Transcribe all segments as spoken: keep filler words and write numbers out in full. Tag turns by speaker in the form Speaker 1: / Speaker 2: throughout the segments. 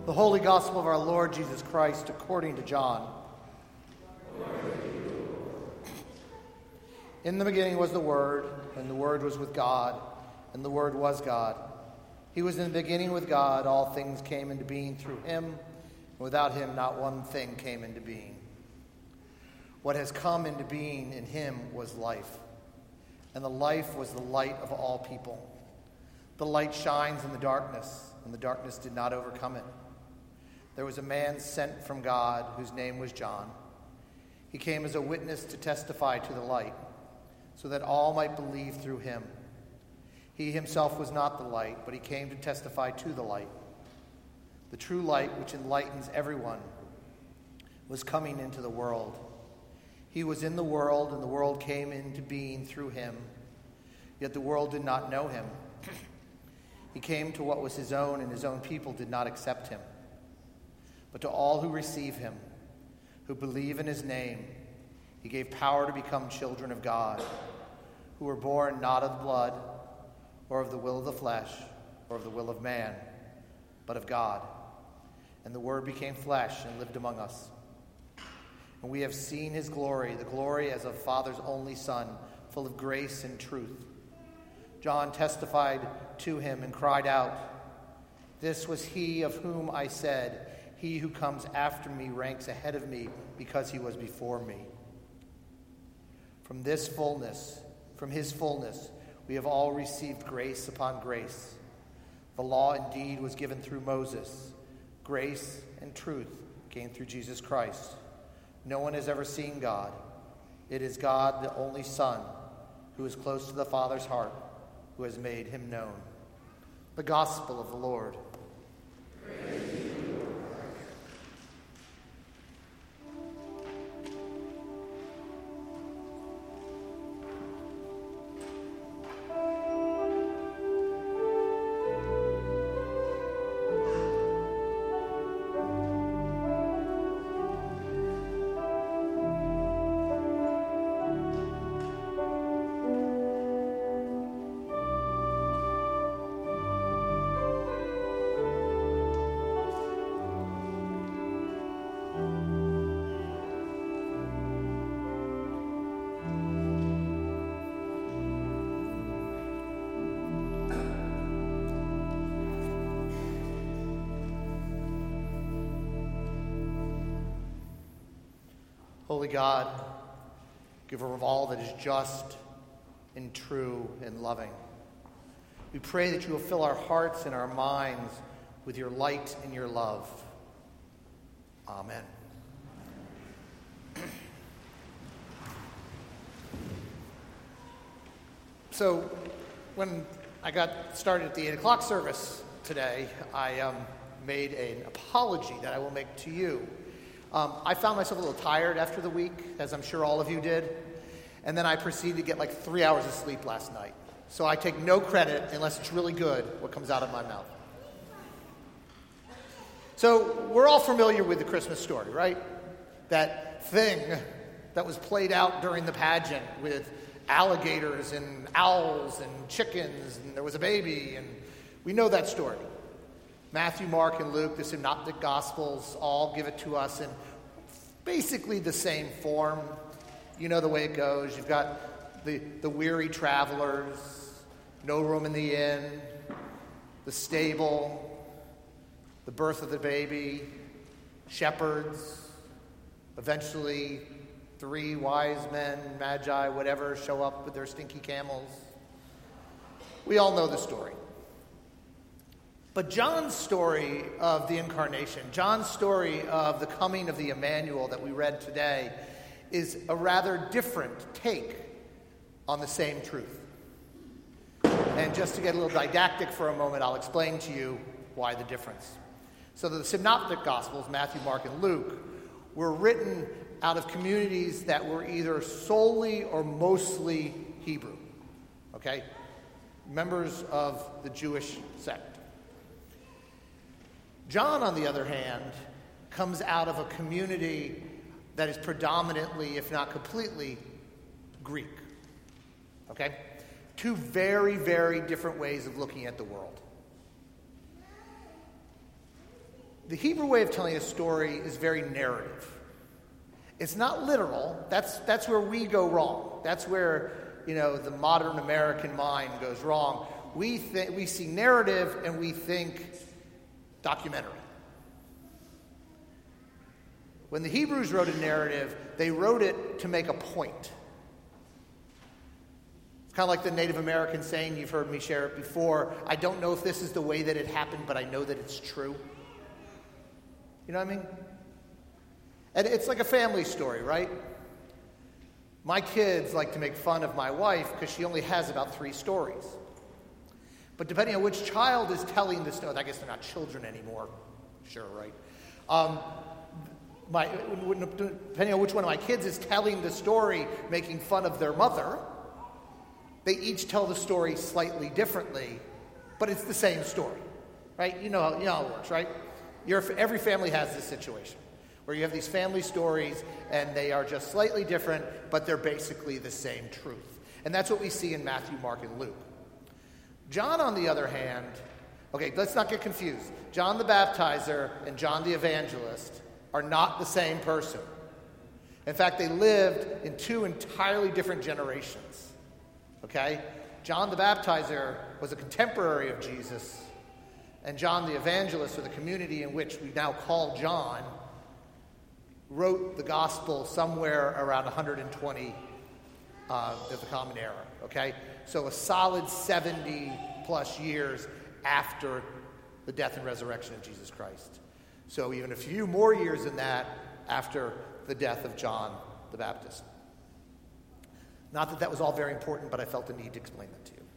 Speaker 1: The Holy Gospel of our Lord Jesus Christ according to John. In the beginning was the Word, and the Word was with God, and the Word was God. He was in the beginning with God. All things came into being through him, and without him not one thing came into being. What has come into being in him was life, and the life was the light of all people. The light shines in the darkness, and the darkness did not overcome it. There was a man sent from God whose name was John. He came as a witness to testify to the light, so that all might believe through him. He himself was not the light, but he came to testify to the light. The true light, which enlightens everyone, was coming into the world. He was in the world, and the world came into being through him. Yet the world did not know him. He came to what was his own, and his own people did not accept him. But to all who receive him, who believe in his name, he gave power to become children of God, who were born not of blood, or of the will of the flesh, or of the will of man, but of God. And the Word became flesh and lived among us. And we have seen his glory, the glory as of Father's only Son, full of grace and truth. John testified to him and cried out, "This was he of whom I said, 'He who comes after me ranks ahead of me because he was before me.' From this fullness, from his fullness, we have all received grace upon grace. The law indeed was given through Moses. Grace and truth came through Jesus Christ. No one has ever seen God. It is God, the only Son, who is close to the Father's heart, who has made him known." The Gospel of the Lord.
Speaker 2: Praise to you, Lord Christ.
Speaker 1: Holy God, giver of all that is just and true and loving, we pray that you will fill our hearts and our minds with your light and your love. Amen. So, when I got started at the eight o'clock service today, I um, made an apology that I will make to you. Um, I found myself a little tired after the week, as I'm sure all of you did, and then I proceeded to get like three hours of sleep last night. So I take no credit, unless it's really good, what comes out of my mouth. So we're all familiar with the Christmas story, right? That thing that was played out during the pageant with alligators and owls and chickens, and there was a baby, and we know that story. Matthew, Mark, and Luke, the Synoptic Gospels, all give it to us in basically the same form. You know the way it goes. You've got the, the weary travelers, no room in the inn, the stable, the birth of the baby, shepherds, eventually three wise men, magi, whatever, show up with their stinky camels. We all know the story. But John's story of the incarnation, John's story of the coming of the Emmanuel that we read today, is a rather different take on the same truth. And just to get a little didactic for a moment, I'll explain to you why the difference. So the Synoptic Gospels, Matthew, Mark, and Luke, were written out of communities that were either solely or mostly Hebrew, okay? Members of the Jewish sect. John, on the other hand, comes out of a community that is predominantly, if not completely, Greek. Okay? Two very, very different ways of looking at the world. the Hebrew way of telling a story is very narrative. It's not literal. That's that's where we go wrong. That's where, you know, the modern American mind goes wrong. We th- we see narrative and we think documentary. When the Hebrews wrote a narrative, they wrote it to make a point. It's kind of like the Native American saying, you've heard me share it before, I don't know if this is the way that it happened, but I know that it's true. You know what I mean? And it's like a family story, right? My kids like to make fun of my wife because she only has about three stories. But depending on which child is telling the story, I guess they're not children anymore. Sure, right? Um, my, depending on which one of my kids is telling the story, making fun of their mother, they each tell the story slightly differently, but it's the same story, right? You know how, you know how it works, right? You're, every family has this situation where you have these family stories and they are just slightly different, but they're basically the same truth. And that's what we see in Matthew, Mark, and Luke. John, on the other hand, okay, let's not get confused. John the Baptizer and John the Evangelist are not the same person. In fact, they lived in two entirely different generations. Okay? John the Baptizer was a contemporary of Jesus, and John the Evangelist, or the community in which we now call John, wrote the gospel somewhere around one hundred twenty uh, of the Common Era. Okay? So a solid seventy plus years after the death and resurrection of Jesus Christ. So even a few more years than that after the death of John the Baptist. Not that that was all very important, but I felt the need to explain that to you.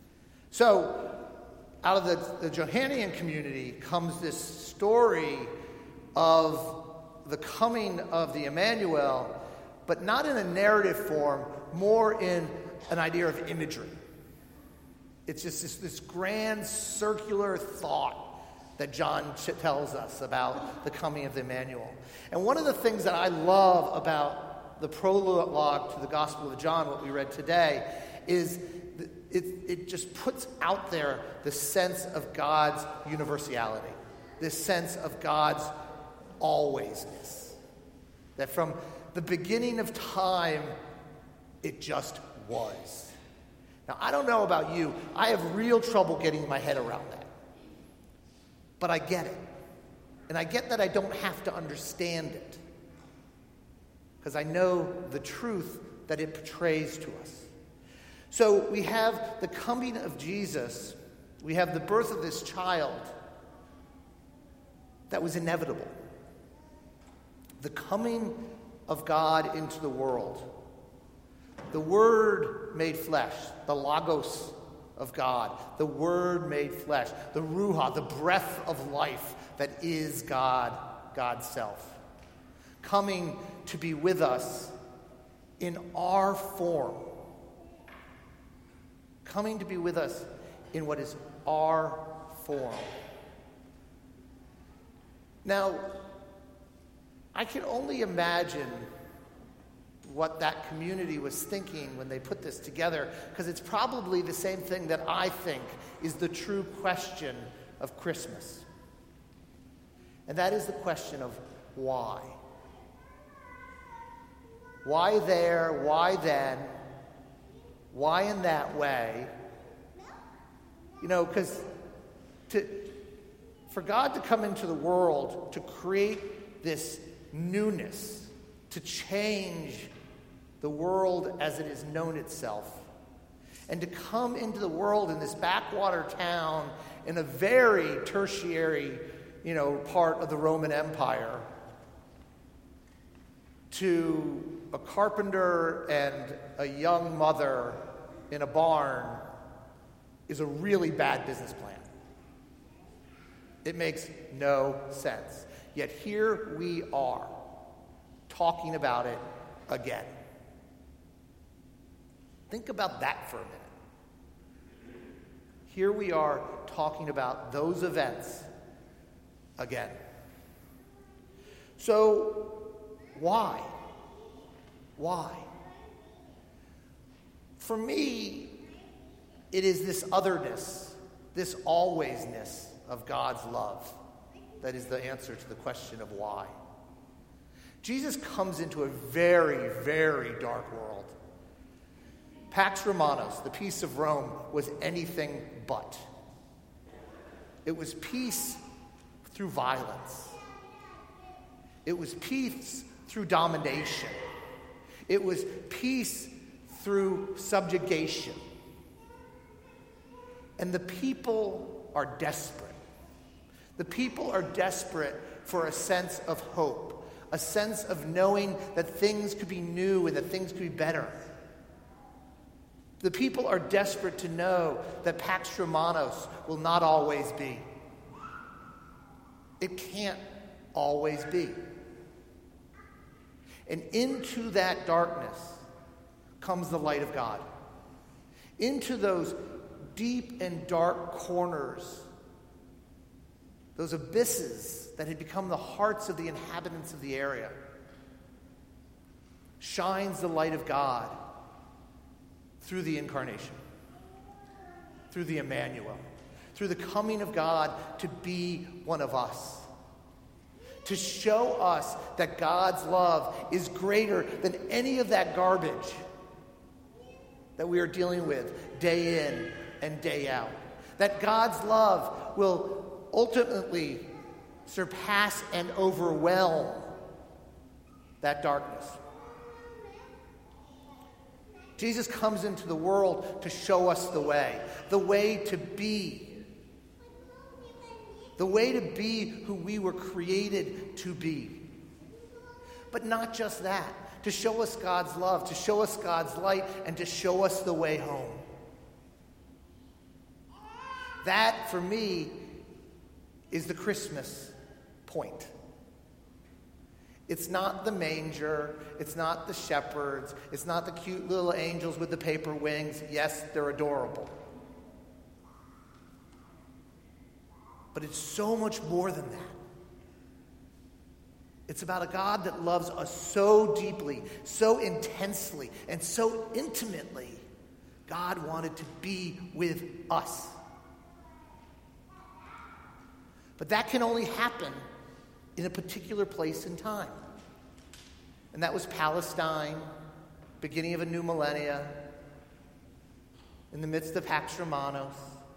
Speaker 1: So out of the, the Johannine community comes this story of the coming of the Emmanuel, but not in a narrative form, more in an idea of imagery. It's just this, this grand circular thought that John tells us about the coming of the Emmanuel. And one of the things that I love about the prologue to the Gospel of John, what we read today, is it, it just puts out there the sense of God's universality, this sense of God's alwaysness. That from the beginning of time, it just was. Now, I don't know about you. I have real trouble getting my head around that. But I get it. And I get that I don't have to understand it. Because I know the truth that it portrays to us. So we have the coming of Jesus. We have the birth of this child that was inevitable. The coming of God into the world. The Word made flesh, the Logos of God, the Word made flesh, the Ruach, the breath of life that is God, God's self, coming to be with us in our form, coming to be with us in what is our form. Now, I can only imagine what that community was thinking when they put this together, because it's probably the same thing that I think is the true question of Christmas. And that is the question of why. Why there? Why then? Why in that way? You know, because to for God to come into the world to create this newness, to change the world as it is known itself, and to come into the world in this backwater town in a very tertiary, you know, part of the Roman Empire, to a carpenter and a young mother in a barn is a really bad business plan. It makes no sense. Yet here we are, talking about it again. Think about that for a minute. Here we are talking about those events again. So, why? Why? For me, it is this otherness, this alwaysness of God's love. that is the answer to the question of why. Jesus comes into a very, very dark world. Pax Romanos, the peace of Rome, was anything but. It was peace through violence. It was peace through domination. It was peace through subjugation. And the people are desperate. The people are desperate for a sense of hope, a sense of knowing that things could be new and that things could be better. The people are desperate to know that Pax Romanos will not always be. It can't always be. And into that darkness comes the light of God. Into those deep and dark corners, those abysses that had become the hearts of the inhabitants of the area, shines the light of God through the incarnation, through the Emmanuel, through the coming of God to be one of us, to show us that God's love is greater than any of that garbage that we are dealing with day in and day out, that God's love will ultimately surpass and overwhelm that darkness. Jesus comes into the world to show us the way, the way to be, the way to be who we were created to be. But not just that, to show us God's love, to show us God's light, and to show us the way home. That, for me, is the Christmas point. It's not the manger, it's not the shepherds, it's not the cute little angels with the paper wings. Yes, they're adorable. But it's so much more than that. It's about a God that loves us so deeply, so intensely, and so intimately. God wanted to be with us. But that can only happen in a particular place and time. And that was Palestine, beginning of a new millennia, in the midst of Pax Romanos,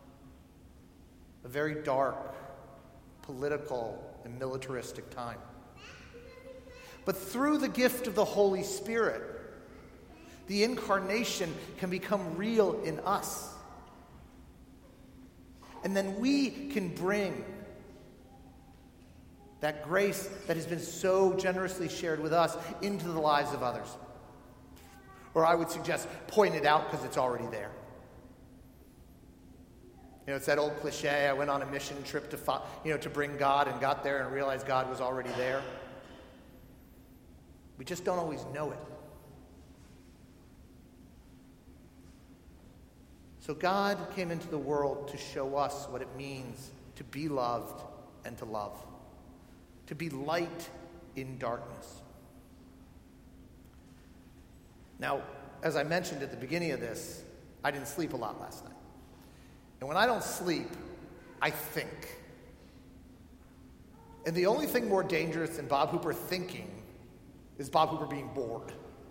Speaker 1: a very dark, political, and militaristic time. But through the gift of the Holy Spirit, the incarnation can become real in us. And then we can bring that grace that has been so generously shared with us into the lives of others. Or I would suggest point it out because it's already there. You know, it's that old cliche, I went on a mission trip to, fo- you know, to bring God and got there and realized God was already there. We just don't always know it. So God came into the world to show us what it means to be loved and to love. To be light in darkness. Now, as I mentioned at the beginning of this, I didn't sleep a lot last night. And when I don't sleep, I think. And the only thing more dangerous than Bob Hooper thinking is Bob Hooper being bored.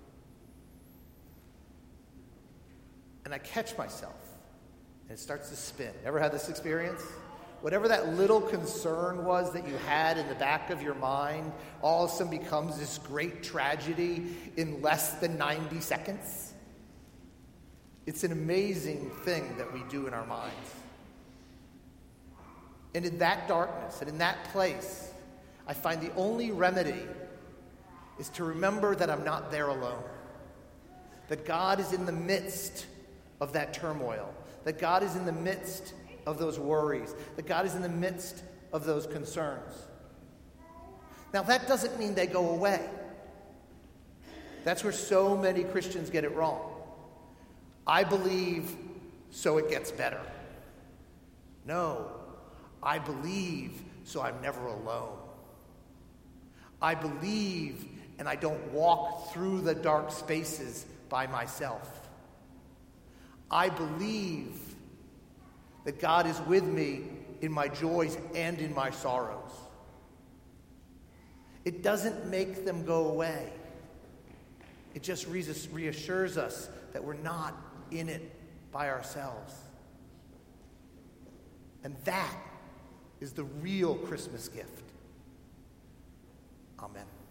Speaker 1: And I catch myself, and it starts to spin. Ever had this experience? Whatever that little concern was that you had in the back of your mind, all of a sudden becomes this great tragedy in less than ninety seconds. It's an amazing thing that we do in our minds. And in that darkness and in that place, I find the only remedy is to remember that I'm not there alone. That God is in the midst of that turmoil. That God is in the midst of those worries, that God is in the midst of those concerns. Now, that doesn't mean they go away. That's where so many Christians get it wrong. I believe, so it gets better. No, I believe, so I'm never alone. I believe, and I don't walk through the dark spaces by myself. I believe that God is with me in my joys and in my sorrows. It doesn't make them go away. It just reassures us that we're not in it by ourselves. And that is the real Christmas gift. Amen.